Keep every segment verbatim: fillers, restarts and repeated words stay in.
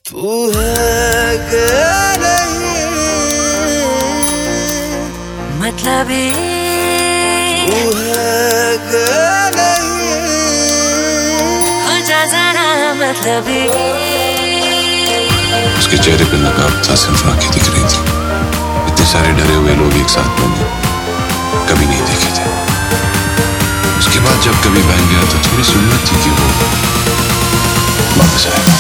तू है के नहीं मतलबी, तू है के नहीं हो जा जरा मतलबी। उसके चेहरे पे नकाब था, सिर्फ आंखें दिख रही थी। इतने सारे डरे हुए लोग एक साथ मैंने कभी नहीं देखे थे। उसके बाद जब कभी बहन गया तो थोड़ी सी उम्मीद थी कि वो वापस आएगा।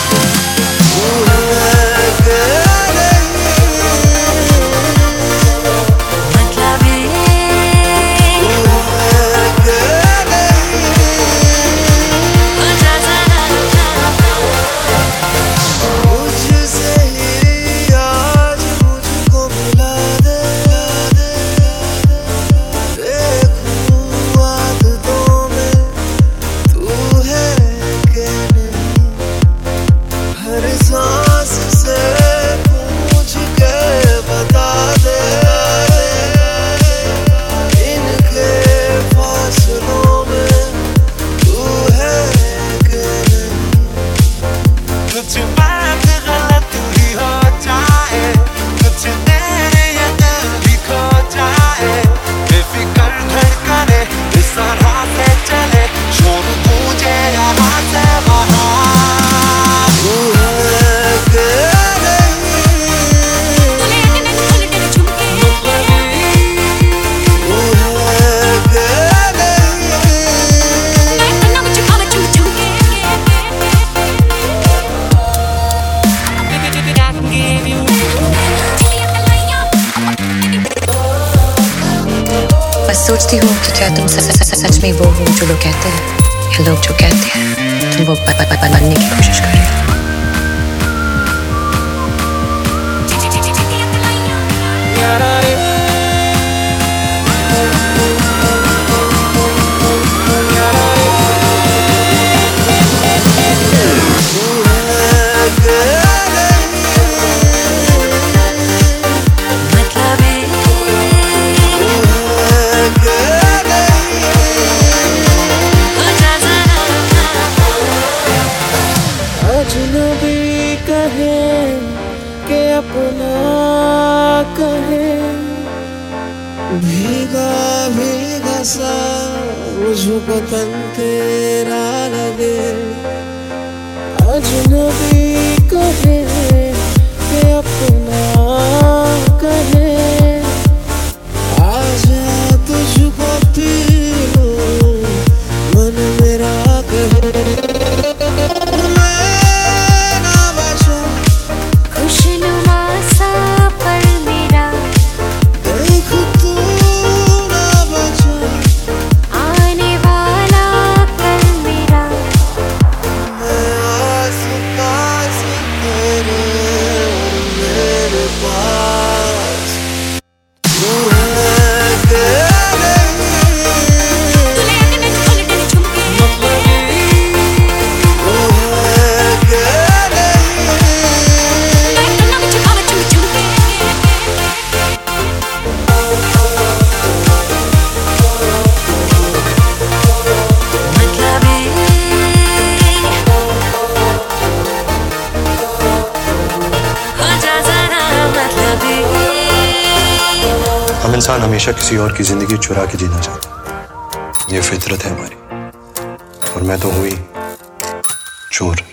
बस सोचती हूँ कि क्या तुम सच सच सच में वो हो जो लोग कहते हैं, या लोग जो कहते हैं तुम वो बनने की कोशिश कर रहे हो। अजनबी कहे के अपना कहे, भीगा भीगा सा मुझको तन तेरा लगे। अजनबी कहे के अपना कहे, आजा तुझको पी लूं मन मेरा कहे। हम इंसान हमेशा किसी और की जिंदगी चुरा के जीना चाहते हैं, ये फितरत है हमारी। और मैं तो हुई चोर।